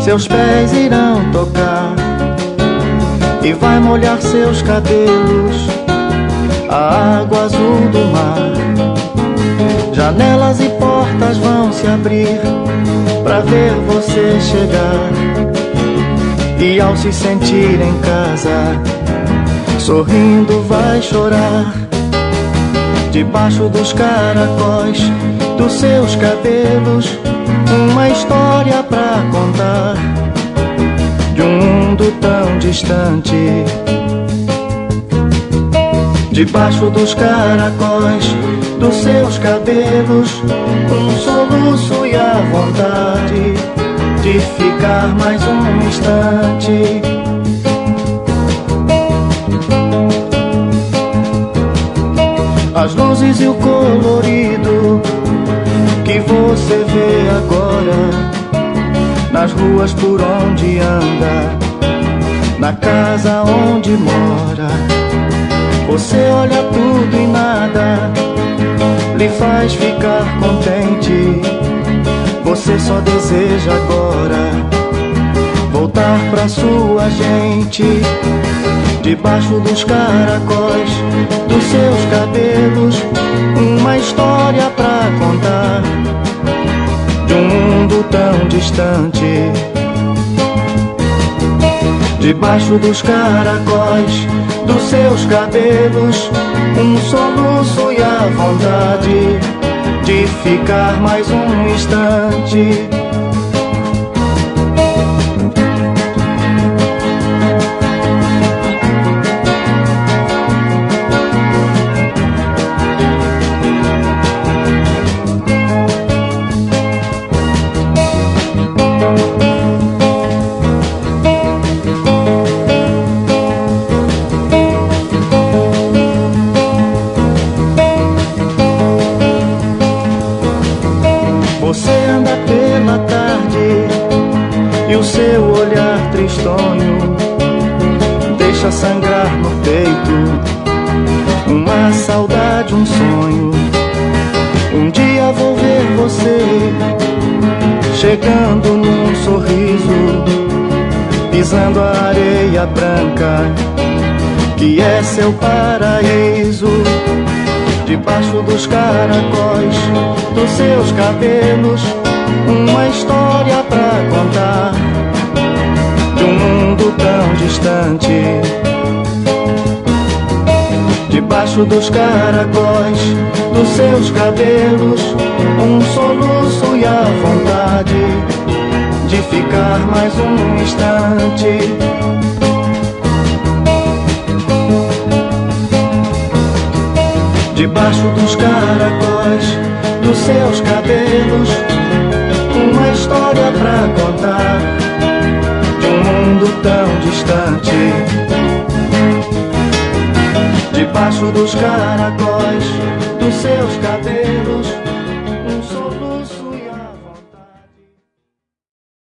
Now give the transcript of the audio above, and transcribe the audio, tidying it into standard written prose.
seus pés irão tocar e vai molhar seus cabelos a água azul do mar. Janelas e portas vão se abrir pra ver você chegar, e ao se sentir em casa, sorrindo vai chorar. Debaixo dos caracóis dos seus cabelos, uma história pra contar de um mundo tão distante. Debaixo dos caracóis dos seus cabelos, um soluço e a vontade de ficar mais um instante. As luzes e o colorido que você vê agora nas ruas por onde anda, na casa onde mora. Você olha tudo e nada lhe faz ficar contente. Você só deseja agora voltar pra sua gente. Debaixo dos caracóis dos seus cabelos, uma história pra contar de um mundo tão distante. Debaixo dos caracóis dos seus cabelos, um soluço e a vontade de ficar mais um instante. Você anda pela tarde e o seu olhar tristonho deixa sangrar no peito uma saudade, um sonho. Um dia vou ver você chegando num sorriso, pisando a areia branca que é seu paraíso. Debaixo dos caracóis dos seus cabelos, uma história pra contar de um mundo tão distante. Debaixo dos caracóis dos seus cabelos, um soluço e a vontade de ficar mais um instante. Debaixo dos caracóis dos seus cabelos, uma história pra contar de um mundo tão distante. Debaixo dos caracóis dos seus cabelos,